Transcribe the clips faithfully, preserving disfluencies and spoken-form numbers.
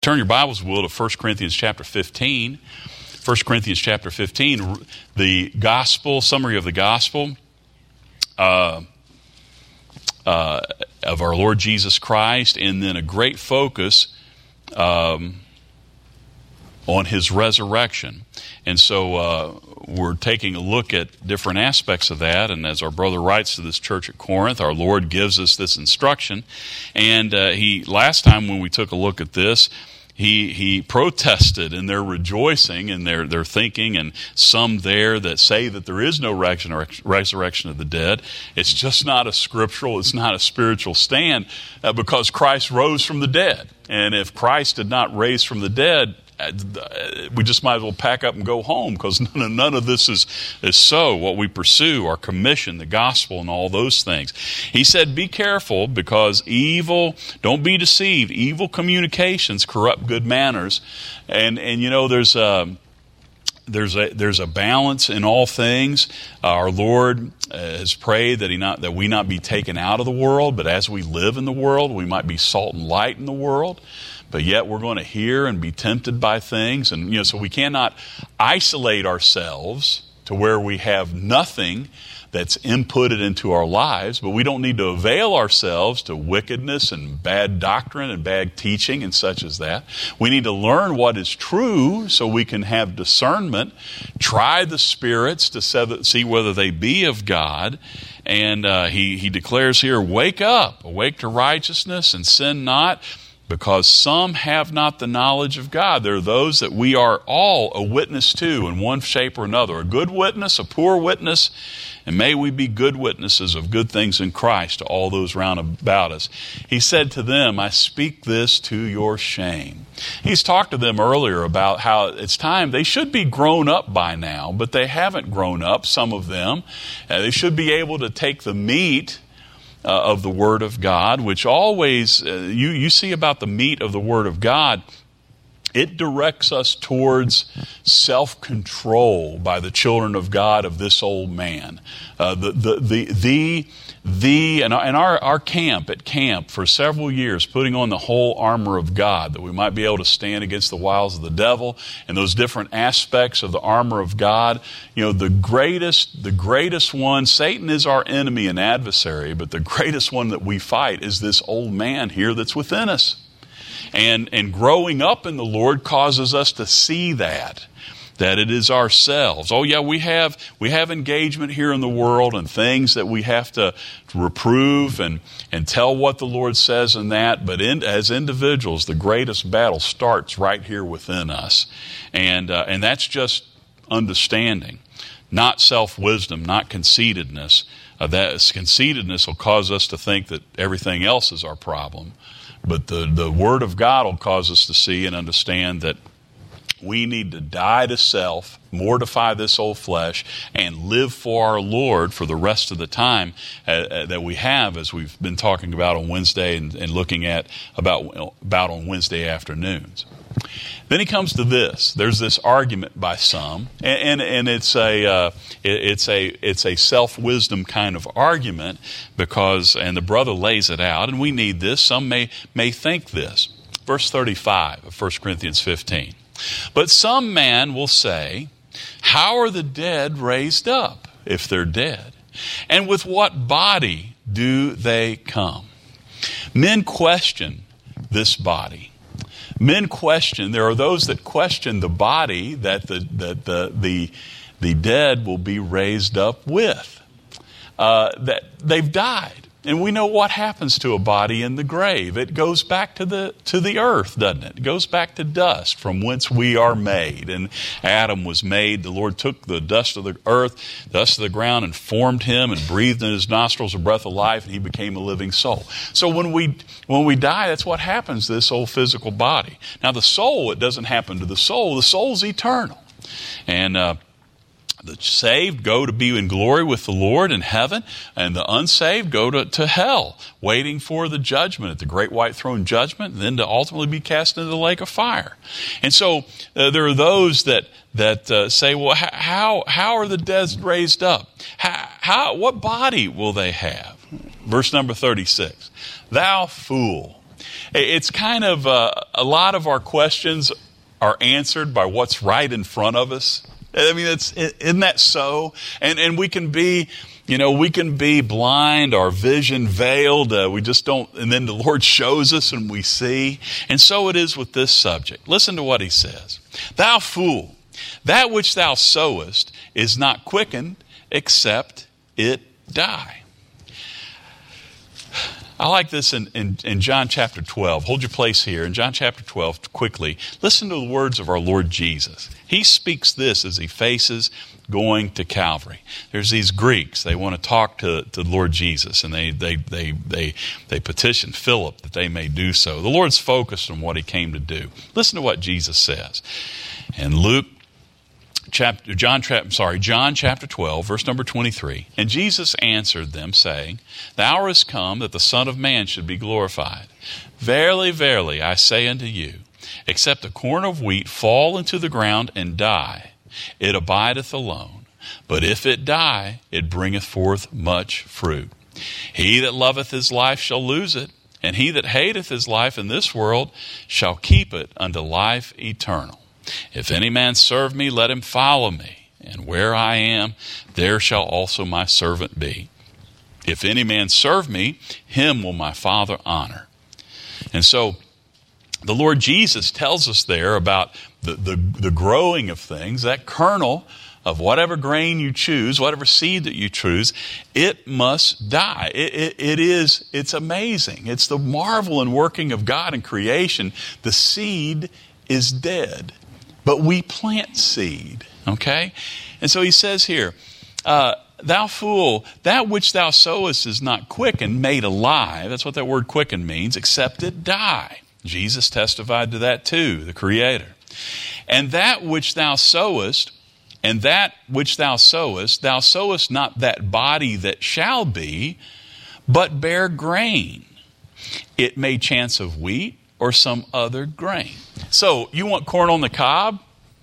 turn your Bibles, will, to First Corinthians chapter fifteen. First Corinthians chapter fifteen, the gospel, summary of the gospel uh, uh, of our Lord Jesus Christ, and then a great focus um, on His resurrection. And so uh, we're taking a look at different aspects of that, and as our brother writes to this church at Corinth, our Lord gives us this instruction. And uh, he last time when we took a look at this, He he protested in their rejoicing and their, their thinking, and some there that say that there is no resurrection of the dead. It's just not a scriptural, it's not a spiritual stand uh, because Christ rose from the dead. And if Christ did not raise from the dead, we just might as well pack up and go home, because none of, none of this is, is so. What we pursue, our commission, the gospel, and all those things. He said, be careful, because evil, don't be deceived, evil communications corrupt good manners. And, and you know, there's a, there's a, there's a balance in all things. Uh, our Lord uh, has prayed that, he not, that we not be taken out of the world, but as we live in the world, we might be salt and light in the world. But yet we're going to hear and be tempted by things. And, you know, so we cannot isolate ourselves to where we have nothing that's inputted into our lives. But we don't need to avail ourselves to wickedness and bad doctrine and bad teaching and such as that. We need to learn what is true so we can have discernment, try the spirits to see whether they be of God. And uh, he, he declares here, wake up, awake to righteousness and sin not, because some have not the knowledge of God. There are those that we are all a witness to in one shape or another. A good witness, a poor witness, and may we be good witnesses of good things in Christ to all those round about us. He said to them, I speak this to your shame. He's talked to them earlier about how it's time, they should be grown up by now, but they haven't grown up, some of them. Uh, they should be able to take the meat Uh, of the Word of God, which always, uh, you, you see about the meat of the Word of God, it directs us towards self-control by the children of God of this old man. Uh, the, the, the, the, the, and our, our camp at camp for several years, putting on the whole armor of God, that we might be able to stand against the wiles of the devil and those different aspects of the armor of God. You know, the greatest, the greatest one, Satan is our enemy and adversary, but the greatest one that we fight is this old man here that's within us. And and growing up in the Lord causes us to see that, that it is ourselves. Oh yeah, we have we have engagement here in the world and things that we have to reprove and, and tell what the Lord says in that. But in, as individuals, the greatest battle starts right here within us. And, uh, and that's just understanding, not self-wisdom, not conceitedness. Uh, that conceitedness will cause us to think that everything else is our problem. But the, the Word of God will cause us to see and understand that we need to die to self, mortify this old flesh, and live for our Lord for the rest of the time uh, that we have, as we've been talking about on Wednesday and, and looking at about, about on Wednesday afternoons. Then he comes to this. There's this argument by some, and and, and it's a uh, it, it's a it's a self-wisdom kind of argument, because, and the brother lays it out, and we need this. Some may may think this. Verse thirty-five of First Corinthians fifteen. But some man will say, how are the dead raised up if they're dead? And with what body do they come? Men question this body. Men question, there are those that question the body that the that the the, the dead will be raised up with. Uh, that they've died. And we know what happens to a body in the grave. It goes back to the to the earth, doesn't it? It goes back to dust, from whence we are made. And Adam was made. The Lord took the dust of the earth, dust of the ground, and formed him and breathed in his nostrils a breath of life, and he became a living soul. So when we when we die, that's what happens to this old physical body. Now the soul, it doesn't happen to the soul. The soul's eternal. And uh the saved go to be in glory with the Lord in heaven, and the unsaved go to, to hell, waiting for the judgment at the great white throne judgment, and then to ultimately be cast into the lake of fire. And so uh, there are those that that uh, say, well, how how are the dead raised up? How, how what body will they have? Verse number thirty-six. Thou fool, It's kind of, uh, a lot of our questions are answered by what's right in front of us. I mean, it's, isn't that so? And, and we can be, you know, we can be blind, our vision veiled. Uh, we just don't, and then the Lord shows us and we see. And so it is with this subject. Listen to what he says. Thou fool, that which thou sowest is not quickened except it die. I like this in, in, in John chapter twelve. Hold your place here. In John chapter twelve, quickly, listen to the words of our Lord Jesus. He speaks this as he faces going to Calvary. There's these Greeks. They want to talk to, to the Lord Jesus, and they, they, they, they, they petition Philip that they may do so. The Lord's focused on what he came to do. Listen to what Jesus says. In Luke Chapter, John, I'm sorry, John chapter twelve, verse number twenty-three. And Jesus answered them, saying, The hour is come that the Son of Man should be glorified. Verily, verily, I say unto you, except a corn of wheat fall into the ground and die, it abideth alone. But if it die, it bringeth forth much fruit. He that loveth his life shall lose it, and he that hateth his life in this world shall keep it unto life eternal. If any man serve me, let him follow me. And where I am, there shall also my servant be. If any man serve me, him will my Father honor. And so the Lord Jesus tells us there about the, the, the growing of things, that kernel of whatever grain you choose, whatever seed that you choose, it must die. It, it, it is, it's amazing. It's the marvel and working of God in creation. The seed is dead. But we plant seed, okay? And so he says here, uh, thou fool, that which thou sowest is not quickened, made alive. That's what that word quickened means, except it die. Jesus testified to that too, the Creator. And that which thou sowest, and that which thou sowest, thou sowest not that body that shall be, but bear grain. It may chance of wheat, or some other grain. So, you want corn on the cob?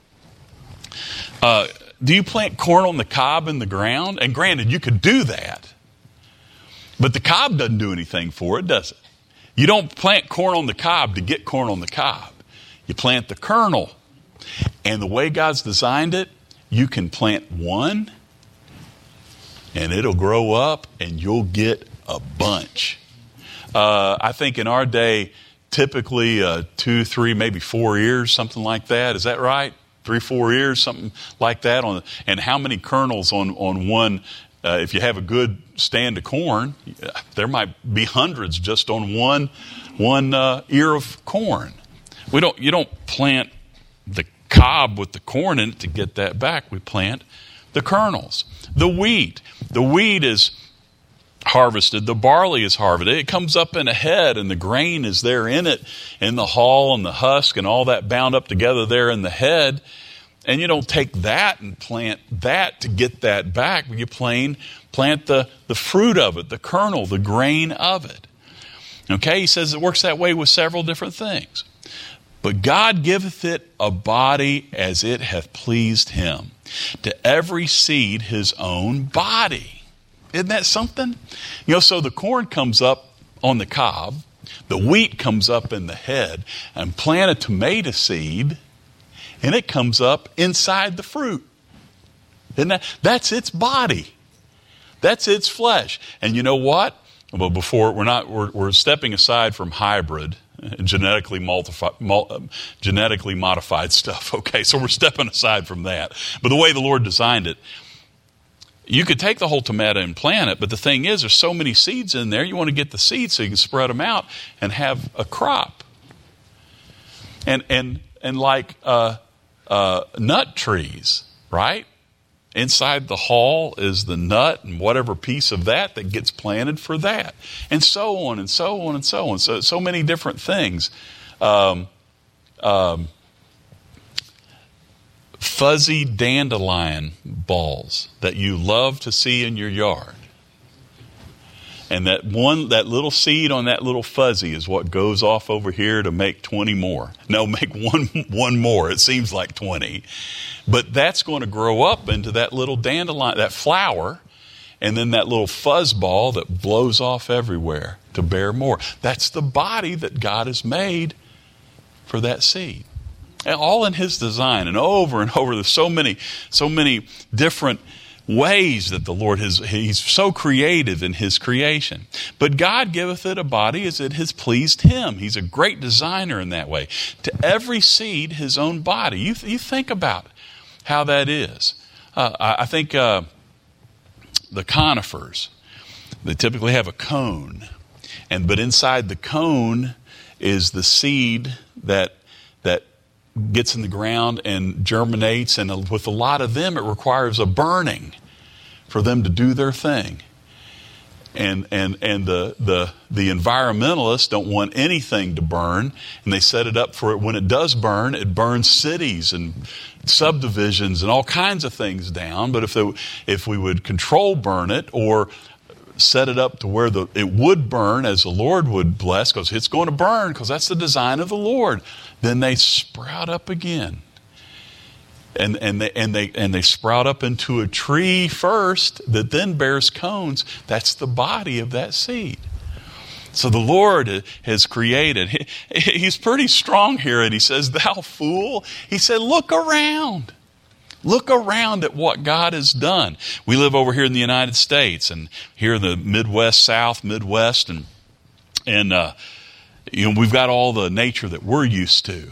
Uh, do you plant corn on the cob in the ground? And granted, you could do that. But the cob doesn't do anything for it, does it? You don't plant corn on the cob to get corn on the cob. You plant the kernel. And the way God's designed it, you can plant one, and it'll grow up, and you'll get a bunch. Uh, I think in our day, typically uh, two, three, maybe four ears, something like that. Is that right? Three, four ears, something like that. On and how many kernels on on one? Uh, if you have a good stand of corn, there might be hundreds just on one one uh, ear of corn. We don't. You don't plant the cob with the corn in it to get that back. We plant the kernels. The wheat. The wheat is harvested. The barley is harvested. It comes up in a head, and the grain is there in it, in the hull and the husk and all that bound up together there in the head. And you don't take that and plant that to get that back. You plain plant the, the fruit of it, the kernel, the grain of it. Okay, he says it works that way with several different things. But God giveth it a body as it hath pleased him. To every seed his own body. Isn't that something? You know, so the corn comes up on the cob, the wheat comes up in the head, and plant a tomato seed, and it comes up inside the fruit. Isn't that? That's its body. That's its flesh. And you know what? Well, before we're not, we're, we're stepping aside from hybrid, genetically multifi, mul, genetically modified stuff. Okay, so we're stepping aside from that. But the way the Lord designed it, you could take the whole tomato and plant it, but the thing is, there's so many seeds in there, you want to get the seeds so you can spread them out and have a crop. And and and like uh, uh, nut trees, right? Inside the hull is the nut and whatever piece of that that gets planted for that. And so on and so on and so on. So, so many different things. Um, um, fuzzy dandelion balls that you love to see in your yard. And that one, that little seed on that little fuzzy is what goes off over here to make twenty more. No, make one one more. It seems like twenty. But that's going to grow up into that little dandelion, that flower, and then that little fuzz ball that blows off everywhere to bear more. That's the body that God has made for that seed. And all in His design, and over and over. There's so many, so many different ways that the Lord has, He's so creative in His creation. But God giveth it a body as it has pleased Him. He's a great designer in that way. To every seed, His own body. You, you think about how that is. Uh, I, I think uh, the conifers, they typically have a cone. And but inside the cone is the seed that that gets in the ground and germinates, and with a lot of them it requires a burning for them to do their thing. And and and the the the environmentalists don't want anything to burn, and they set it up for it. When it does burn, it burns cities and subdivisions and all kinds of things down. But if they, if we would control burn it, or set it up to where the it would burn as the Lord would bless, because it's going to burn, because that's the design of the Lord, then they sprout up again. And and they and they and they sprout up into a tree first that then bears cones. That's the body of that seed. So the Lord has created. He, he's pretty strong here, and He says, "Thou fool." He said, "Look around. Look around at what God has done." We live over here in the United States, and here in the Midwest, South, Midwest, and and uh, you know, we've got all the nature that we're used to.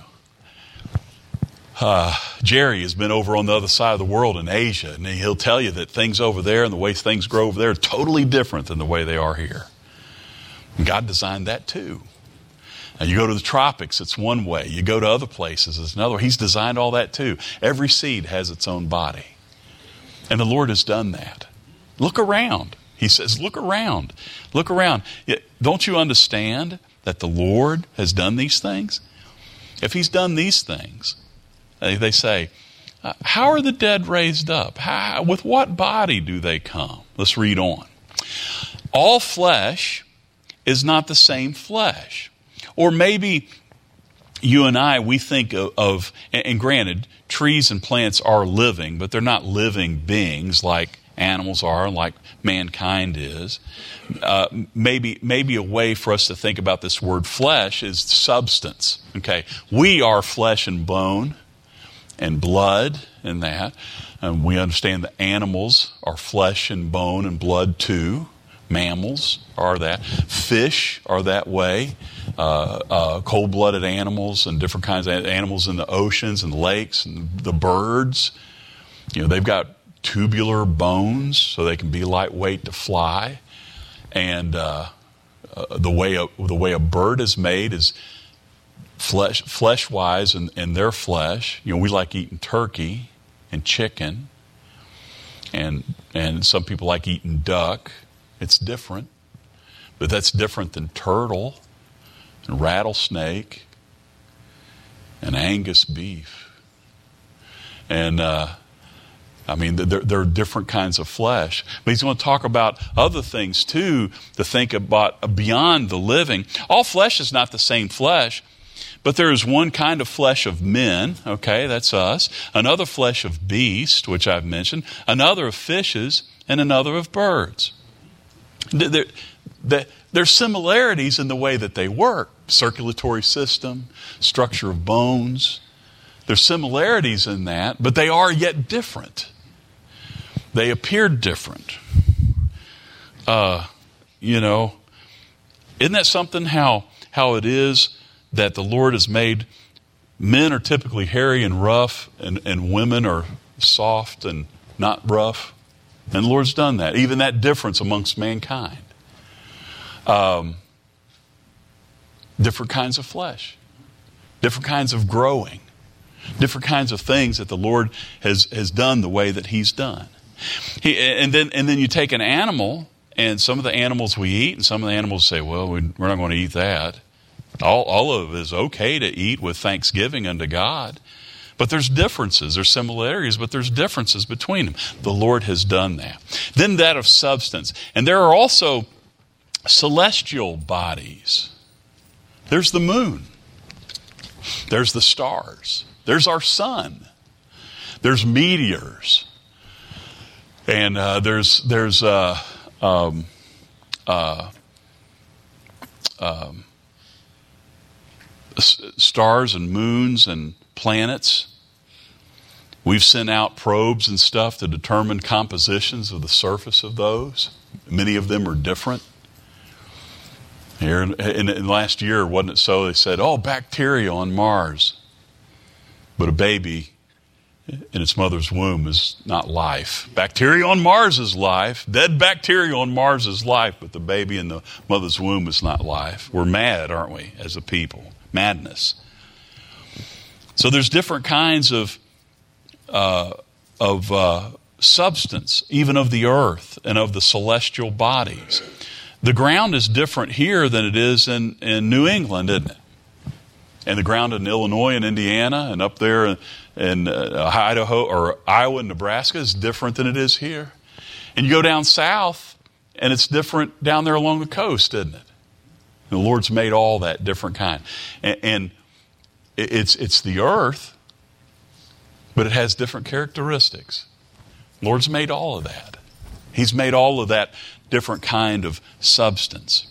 Uh, Jerry has been over on the other side of the world in Asia, and he'll tell you that things over there and the way things grow over there are totally different than the way they are here. And God designed that too. Now, you go to the tropics, it's one way. You go to other places, it's another way. He's designed all that too. Every seed has its own body. And the Lord has done that. Look around. He says, look around. Look around. Don't you understand that the Lord has done these things? If He's done these things, they say, how are the dead raised up? How, with what body do they come? Let's read on. All flesh is not the same flesh. Or maybe you and I, we think of, of, and granted, trees and plants are living, but they're not living beings like animals are, like mankind is. Uh, maybe, maybe a way for us to think about this word flesh is substance. Okay, we are flesh and bone and blood and that. And we understand that animals are flesh and bone and blood too. Mammals are that. Fish are that way. Uh, uh, cold-blooded animals and different kinds of animals in the oceans and lakes, and the birds. You know, they've got tubular bones so they can be lightweight to fly. And uh, uh, the way a, the way a bird is made is flesh flesh-wise, and in, in their flesh. You know, we like eating turkey and chicken, and and some people like eating duck. It's different, but that's different than turtle and rattlesnake and Angus beef. And uh, I mean, there, there are different kinds of flesh. But he's going to talk about other things too, to think about beyond the living. All flesh is not the same flesh, but there is one kind of flesh of men, okay, that's us, another flesh of beasts, which I've mentioned, another of fishes, and another of birds. There, there, there's similarities in the way that they work. Circulatory system, structure of bones. There's similarities in that, but they are yet different. They appear different. Uh, you know, isn't that something how, how it is that the Lord has made men are typically hairy and rough, and, and women are soft and not rough? And the Lord's done that. Even that difference amongst mankind. Um, different kinds of flesh. Different kinds of growing. Different kinds of things that the Lord has, has done the way that He's done. He, and then and then you take an animal, and some of the animals we eat, and some of the animals say, well, we're not going to eat that. All, all of it is okay to eat with thanksgiving unto God. But there's differences, there's similarities, but there's differences between them. The Lord has done that. Then that of substance. And there are also celestial bodies. There's the moon. There's the stars. There's our sun. There's meteors. And uh, there's there's uh, um, uh, um, stars and moons and planets. We've sent out probes and stuff to determine compositions of the surface of those. Many of them are different. Here in, in, in last year, wasn't it so? They said, oh, bacteria on Mars. But a baby in its mother's womb is not life. Bacteria on Mars is life. Dead bacteria on Mars is life, but the baby in the mother's womb is not life. We're mad, aren't we, as a people? Madness. So there's different kinds of uh, of uh, substance, even of the earth and of the celestial bodies. The ground is different here than it is in, in New England, isn't it? And the ground in Illinois and Indiana and up there in, in uh, Idaho or Iowa and Nebraska is different than it is here. And you go down south and it's different down there along the coast, isn't it? The Lord's made all that different kind. And, and it's, it's the earth, but it has different characteristics. The Lord's made all of that. He's made all of that different kind of substance.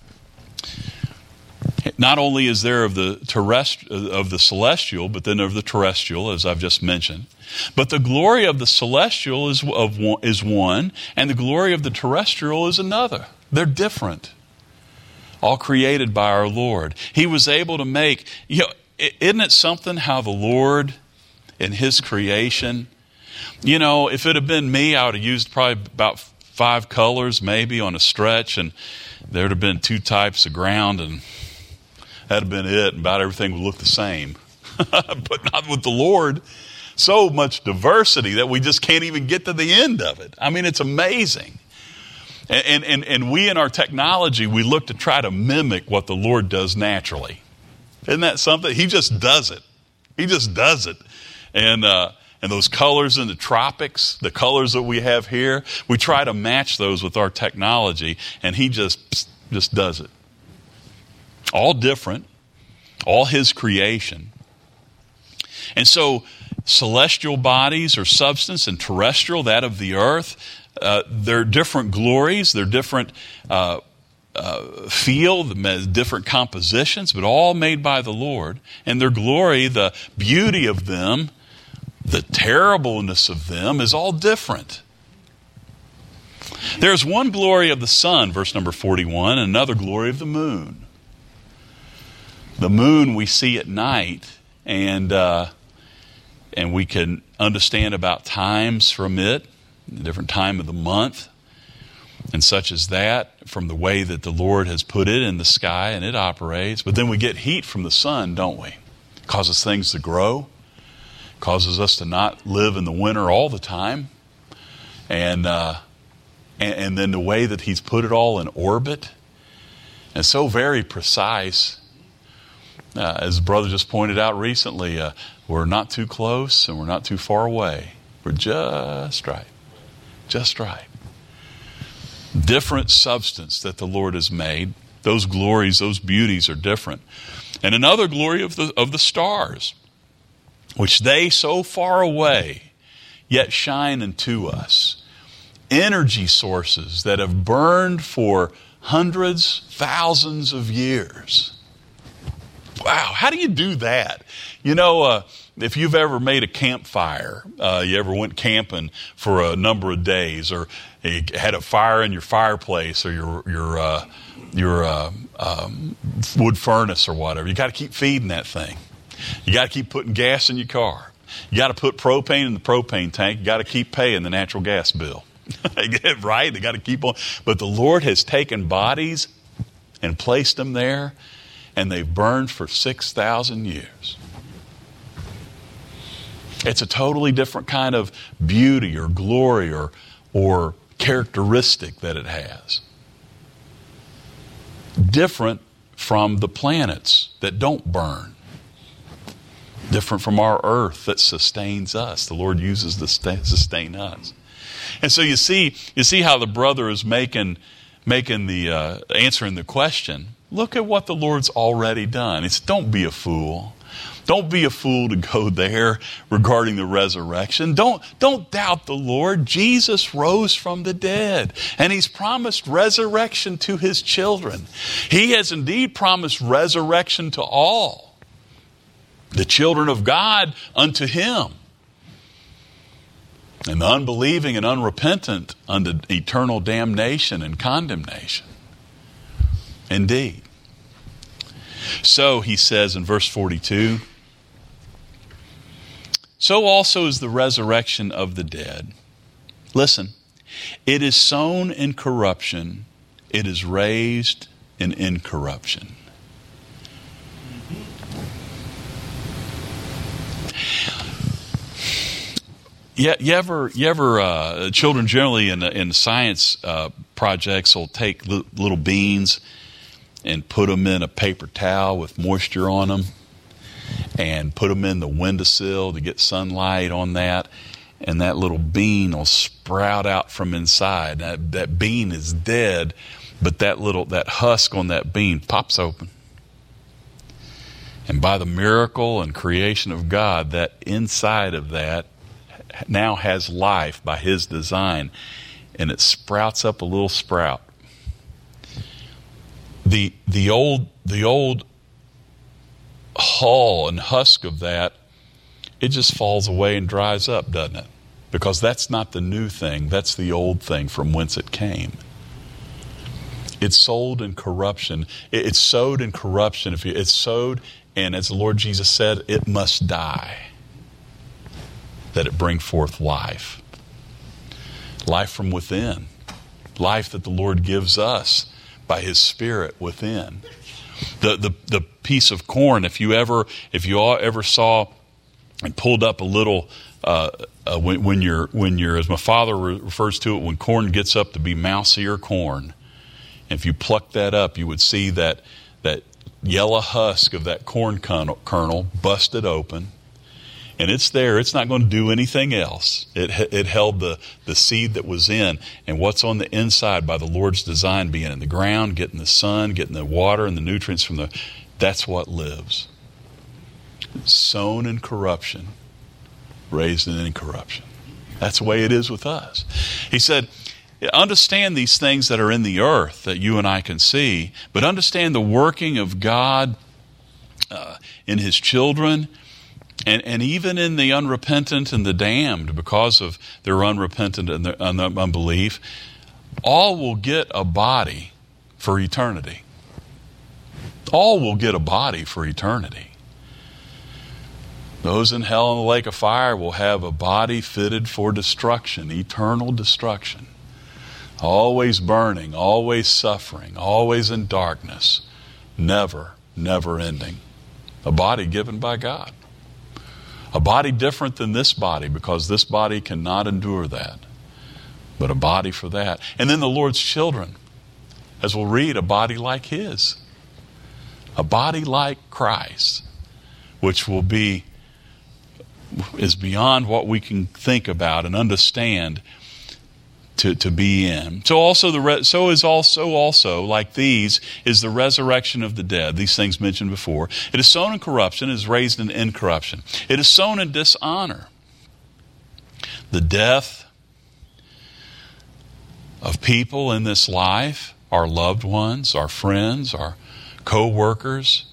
Not only is there of the terrestrial, of the celestial, but then of the terrestrial, as I've just mentioned. But the glory of the celestial is of one, is one, and the glory of the terrestrial is another. They're different. All created by our Lord. He was able to make, you know, isn't it something how the Lord in His creation, you know, if it had been me, I would have used probably about five colors maybe on a stretch, and there would have been two types of ground, and that'd have been it, and about everything would look the same. But not with the Lord. So much diversity that we just can't even get to the end of it. I mean, it's amazing. And, and, and we in our technology, we look to try to mimic what the Lord does naturally. Isn't that something? He just does it. He just does it. And uh, and those colors in the tropics, the colors that we have here, we try to match those with our technology, and He just, just does it. All different, all His creation. And so celestial bodies or substance and terrestrial, that of the earth, uh, they're different glories, they're different uh, uh, feel, different compositions, but all made by the Lord. And their glory, the beauty of them, the terribleness of them is all different. There's one glory of the sun, verse number forty-one, and another glory of the moon. The moon we see at night, and uh, and we can understand about times from it, the different time of the month, and such as that, from the way that the Lord has put it in the sky and it operates. But then we get heat from the sun, don't we? It causes things to grow, causes us to not live in the winter all the time, and uh, and, and then the way that He's put it all in orbit, and so very precise. Uh, as the brother just pointed out recently, uh, we're not too close and we're not too far away. We're just right. Just right. Different substance that the Lord has made. Those glories, those beauties are different. And another glory of the of the stars, which they so far away, yet shine unto us. Energy sources that have burned for hundreds, thousands of years. Wow, how do you do that? You know, uh, if you've ever made a campfire, uh, you ever went camping for a number of days, or you had a fire in your fireplace or your your uh, your uh, um, wood furnace or whatever, you got to keep feeding that thing. You got to keep putting gas in your car. You got to put propane in the propane tank. You got to keep paying the natural gas bill. Right? They got to keep on. But the Lord has taken bodies and placed them there, and they've burned for six thousand years. It's a totally different kind of beauty or glory or, or characteristic that it has. Different from the planets that don't burn. Different from our earth that sustains us. The Lord uses to sustain us. And so you see, you see how the brother is making, making the uh, answering the question. Look at what the Lord's already done. It's don't be a fool. Don't be a fool to go there regarding the resurrection. Don't, don't doubt the Lord. Jesus rose from the dead, and he's promised resurrection to his children. He has indeed promised resurrection to all, the children of God unto him, and the unbelieving and unrepentant unto eternal damnation and condemnation. Indeed. So he says in verse forty-two, so also is the resurrection of the dead. Listen, it is sown in corruption, it is raised in incorruption. Yeah, you ever, you ever uh, children generally in in science uh, projects will take li- little beans and put them in a paper towel with moisture on them, and put them in the windowsill to get sunlight on that, and that little bean will sprout out from inside. That, that bean is dead, but that little that husk on that bean pops open. And by the miracle and creation of God, that inside of that now has life by his design, and it sprouts up a little sprout. The the old the old hull and husk of that, it just falls away and dries up, doesn't it? Because that's not the new thing, that's the old thing from whence it came. It's sold in corruption. It's sowed in corruption. If it's sowed, and as the Lord Jesus said, it must die, that it bring forth life. Life from within. Life that the Lord gives us by his Spirit within. The, the the piece of corn, if you ever if you all ever saw and pulled up a little uh, uh, when, when you're when you're as my father re- refers to it, when corn gets up to be mouse ear corn, if you pluck that up, you would see that that yellow husk of that corn kernel, kernel busted open. And it's there. It's not going to do anything else. It it held the, the seed that was in. And what's on the inside by the Lord's design, being in the ground, getting the sun, getting the water and the nutrients from the... That's what lives. Sown in corruption, raised in incorruption. That's the way it is with us. He said, understand these things that are in the earth that you and I can see, but understand the working of God uh, in his children, And, and even in the unrepentant and the damned, because of their unrepentant and their unbelief, all will get a body for eternity. All will get a body for eternity. Those in hell and the lake of fire will have a body fitted for destruction, eternal destruction. Always burning, always suffering, always in darkness, never, never ending. A body given by God. A body different than this body, because this body cannot endure that. But a body for that. And then the Lord's children, as we'll read, a body like his. A body like Christ, which will be, is beyond what we can think about and understand to, to be in. So also the re- so is also also like these is the resurrection of the dead. These things mentioned before. It is sown in corruption, it is raised in incorruption. It is sown in dishonor. The death of people in this life, our loved ones, our friends, our co-workers,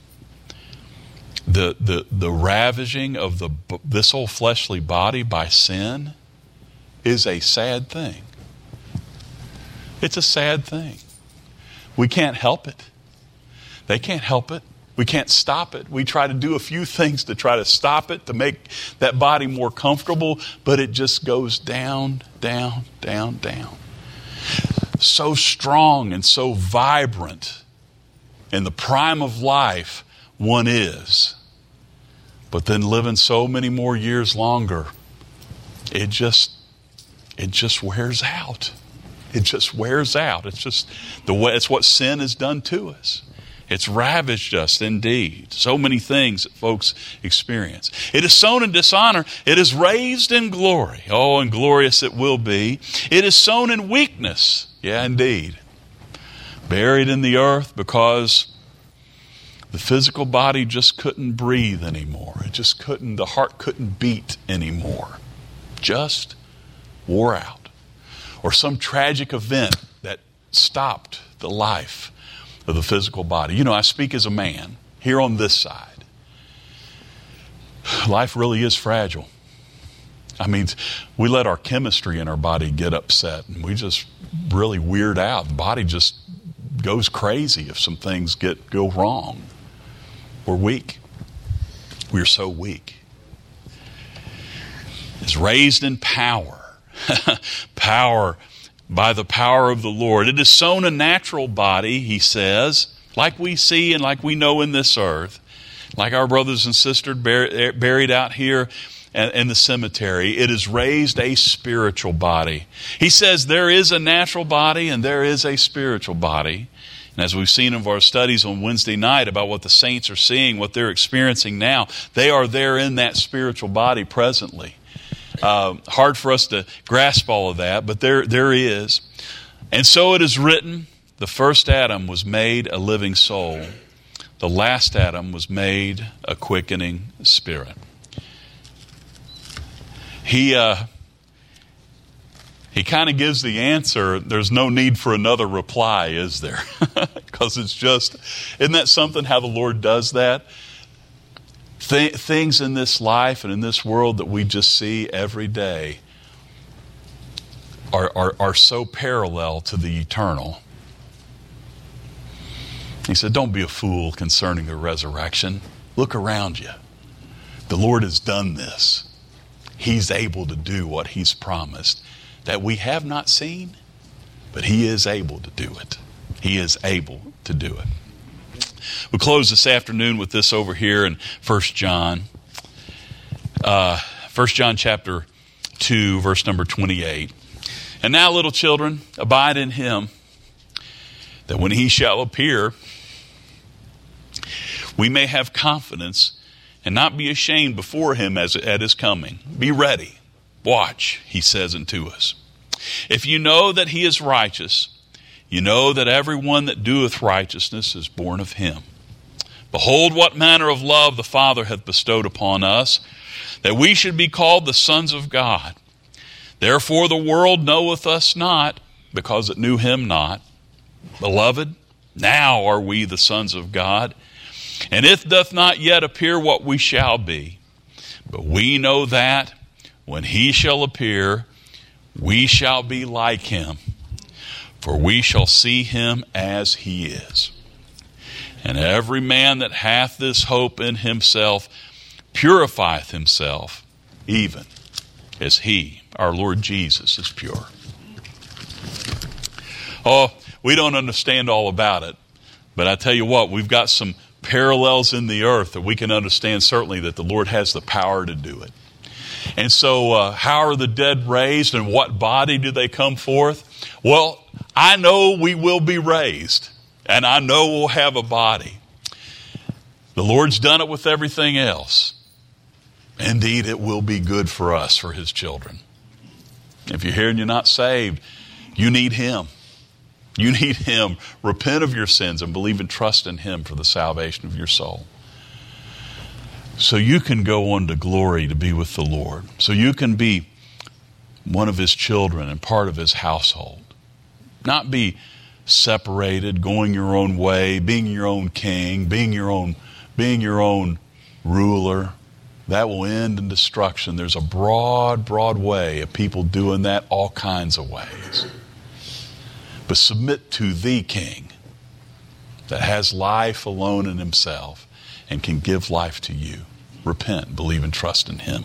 the the the ravaging of the this whole fleshly body by sin is a sad thing. It's a sad thing. We can't help it. They can't help it. We can't stop it. We try to do a few things to try to stop it, to make that body more comfortable, but it just goes down, down, down, down. So strong and so vibrant in the prime of life one is, but then living so many more years longer, it just It just wears out. It just wears out. It's just the way, it's what sin has done to us. It's ravaged us indeed. So many things that folks experience. It is sown in dishonor. It is raised in glory. Oh, and glorious it will be. It is sown in weakness. Yeah, indeed. Buried in the earth because The physical body just couldn't breathe anymore. It just couldn't, the heart couldn't beat anymore. Just wore out. Or some tragic event that stopped the life of the physical body. You know, I speak as a man here on this side. Life really is fragile. I mean, we let our chemistry in our body get upset, and we just really weird out. The body just goes crazy if some things get go wrong. We're weak. We're so weak. It's raised in power. Power by the power of the Lord. It is sown a natural body, he says, like we see and like we know in this earth, like our brothers and sisters buried out here in the cemetery. It is raised a spiritual body. He says there is a natural body and there is a spiritual body. And as we've seen in our studies on Wednesday night about what the saints are seeing, what they're experiencing now, they are there in that spiritual body presently. Uh, hard for us to grasp all of that, but there, there is. And so it is written, the first Adam was made a living soul. The last Adam was made a quickening spirit. He uh, he kind of gives the answer. There's no need for another reply, is there? Because it's just, isn't that something how the Lord does that? Th- things in this life and in this world that we just see every day are, are, are so parallel to the eternal. He said, don't be a fool concerning the resurrection. Look around you. The Lord has done this. He's able to do what He's promised that we have not seen, but He is able to do it. He is able to do it. We'll close this afternoon with this over here in First John. Uh, First John chapter two, verse number twenty-eight. And now, little children, abide in Him, that when He shall appear, we may have confidence and not be ashamed before Him as at His coming. Be ready. Watch, He says unto us. If you know that He is righteous, you know that everyone that doeth righteousness is born of Him. Behold, what manner of love the Father hath bestowed upon us, that we should be called the sons of God. Therefore the world knoweth us not, because it knew Him not. Beloved, now are we the sons of God, and it doth not yet appear what we shall be. But we know that when He shall appear, we shall be like Him, for we shall see Him as He is. And every man that hath this hope in himself purifieth himself, even as He, our Lord Jesus, is pure. Oh, we don't understand all about it, but I tell you what, we've got some parallels in the earth that we can understand certainly that the Lord has the power to do it. And so uh, how are the dead raised, and what body do they come forth? Well, I know we will be raised, and I know we'll have a body. The Lord's done it with everything else. Indeed, it will be good for us, for His children. If you're here and you're not saved, you need Him. You need Him. Repent of your sins and believe and trust in Him for the salvation of your soul. So you can go on to glory to be with the Lord. So you can be one of His children and part of His household. Not be separated, going your own way, being your own king, being your own, being your own ruler. That will end in destruction. There's a broad, broad way of people doing that all kinds of ways. But submit to the King that has life alone in Himself and can give life to you. Repent, believe and trust in Him.